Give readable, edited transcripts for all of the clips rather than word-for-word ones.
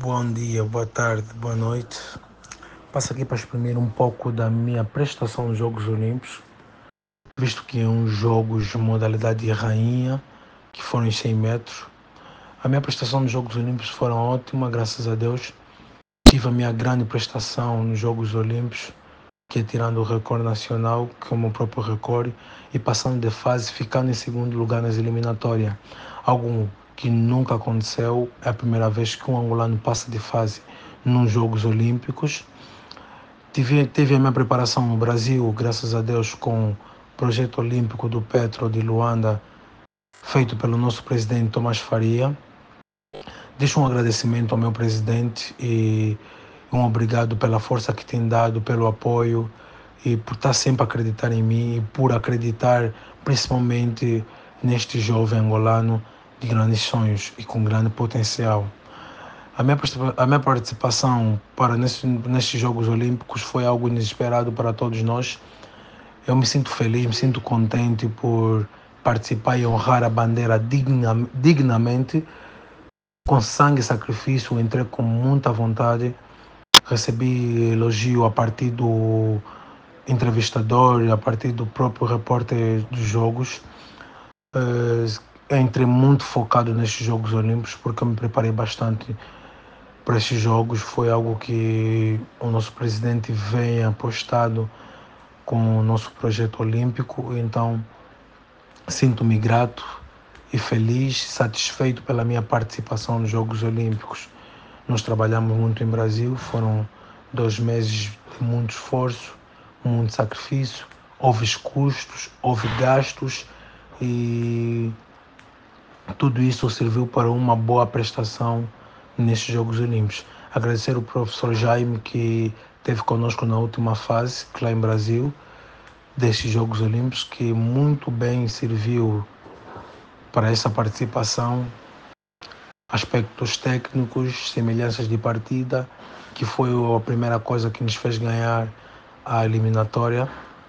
Bom dia, boa tarde, boa noite. Passo aqui para exprimir um pouco da minha prestação nos Jogos Olímpicos, visto que é uns jogos modalidade rainha, que foram em 100 metros. A minha prestação nos Jogos Olímpicos foram ótima, graças a Deus. Tive a minha grande prestação nos Jogos Olímpicos, que é tirando o recorde nacional, que é o meu próprio recorde, e passando de fase, ficando em segundo lugar nas eliminatórias. Algo que nunca aconteceu, é a primeira vez que um angolano passa de fase nos Jogos Olímpicos. Teve a minha preparação no Brasil, graças a Deus, com o projeto olímpico do Petro de Luanda, feito pelo nosso presidente Tomás Faria. Deixo um agradecimento ao meu presidente e um obrigado pela força que tem dado, pelo apoio e por estar sempre a acreditar em mim e por acreditar principalmente neste jovem angolano de grandes sonhos e com grande potencial. A minha participação nestes Jogos Olímpicos foi algo inesperado para todos nós. Eu me sinto feliz, me sinto contente por participar e honrar a bandeira dignamente, com sangue e sacrifício. Entrei com muita vontade, recebi elogio a partir do entrevistador, a partir do próprio repórter dos Jogos. Entrei muito focado nestes Jogos Olímpicos porque eu me preparei bastante para estes jogos. Foi algo que o nosso presidente vem apostado com o nosso projeto olímpico, então sinto-me grato e feliz, satisfeito pela minha participação nos Jogos Olímpicos. Nós trabalhamos muito em Brasil, foram 2 meses de muito esforço, muito sacrifício, houve custos, houve gastos e tudo isso serviu para uma boa prestação nestes Jogos Olímpicos. Agradecer ao professor Jaime que esteve conosco na última fase, lá em Brasil, destes Jogos Olímpicos, que muito bem serviu para essa participação, aspectos técnicos, semelhanças de partida, que foi a primeira coisa que nos fez ganhar a eliminatória.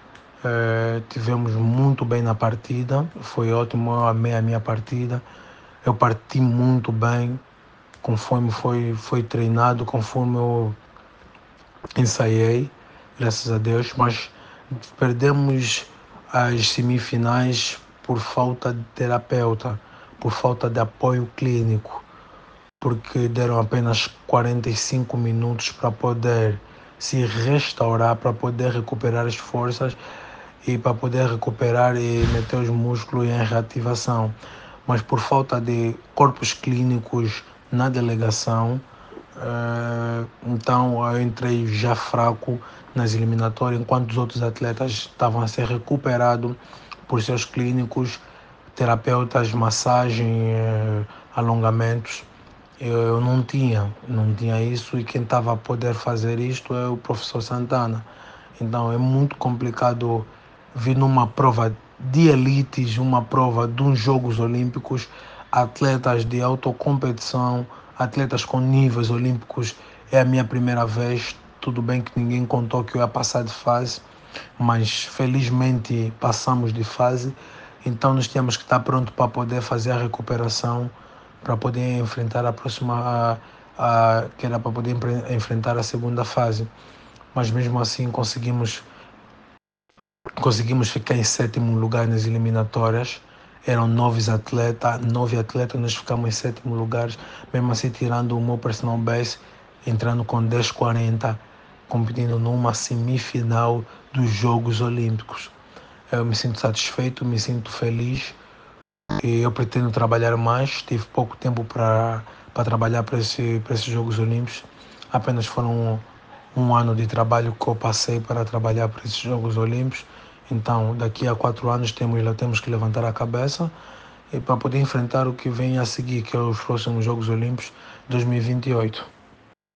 Tivemos muito bem na partida, foi ótimo, eu amei a minha partida, eu parti muito bem, conforme foi treinado, conforme eu ensaiei, graças a Deus, mas perdemos as semifinais por falta de terapeuta, por falta de apoio clínico, porque deram apenas 45 minutos para poder se restaurar, para poder recuperar as forças e para poder recuperar e meter os músculos em reativação. Mas por falta de corpos clínicos na delegação, então eu entrei já fraco nas eliminatórias, enquanto os outros atletas estavam a ser recuperados por seus clínicos, terapeutas, massagem, alongamentos. Eu não tinha isso, e quem estava a poder fazer isto é o professor Santana. Então é muito complicado vir numa prova de elites, uma prova de uns Jogos Olímpicos, atletas de autocompetição, atletas com níveis olímpicos. É a minha primeira vez, tudo bem que ninguém contou que eu ia passar de fase, mas felizmente passamos de fase, então nós tínhamos que estar pronto para poder fazer a recuperação, para poder enfrentar a próxima, que era para poder enfrentar a segunda fase. Mas mesmo assim conseguimos ficar em 7º lugar nas eliminatórias. Eram 9 atletas, nós ficamos em 7º lugar, mesmo assim tirando o meu personal best, entrando com 10,40, competindo numa semifinal dos Jogos Olímpicos. Eu me sinto satisfeito, me sinto feliz e eu pretendo trabalhar mais. Tive pouco tempo para trabalhar para esses Jogos Olímpicos. Apenas foram um ano de trabalho que eu passei para trabalhar para esses Jogos Olímpicos. Então, daqui a 4 anos temos que levantar a cabeça e para poder enfrentar o que vem a seguir, que é os próximos Jogos Olímpicos 2028.